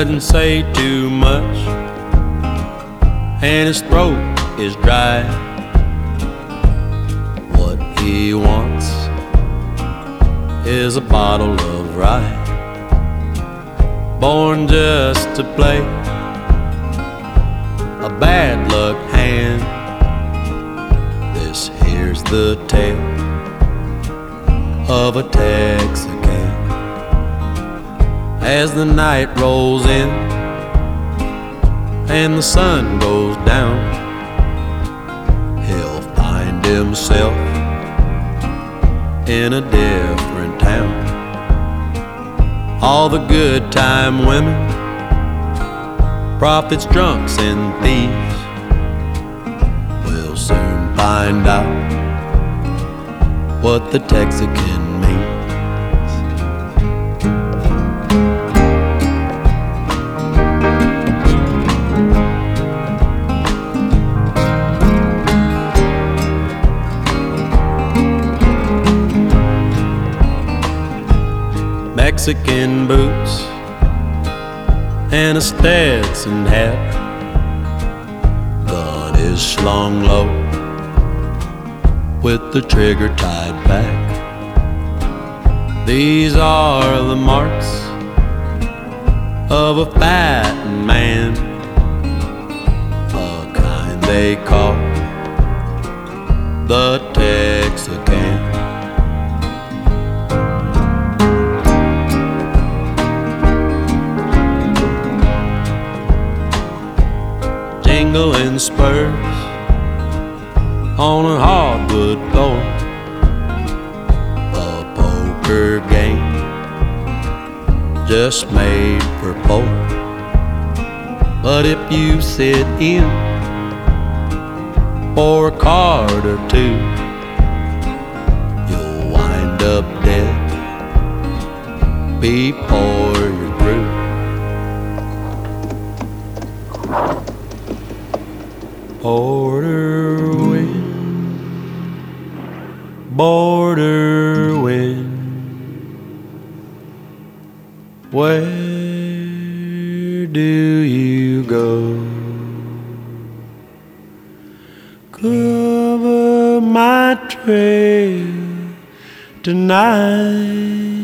doesn't say too much, and his throat is dry. What he wants is a bottle of rye. Born just to play a bad luck hand. This here's the tale of a Texacan. As the night rolls in and the sun goes down, he'll find himself in a different town. All the good time women, prophets, drunks, and thieves will soon find out what the Texican means. Mexican boots and a Stetson hat. Gun is slung low with the trigger tied back. These are the marks of a fat man, a kind they call the Texacan. Jingling spurs on a hardwood floor, a poker game just made for poor. But if you sit in for a card or two, you'll wind up dead before you're through. Border wind, border wind, where do you go? Cover my trail tonight.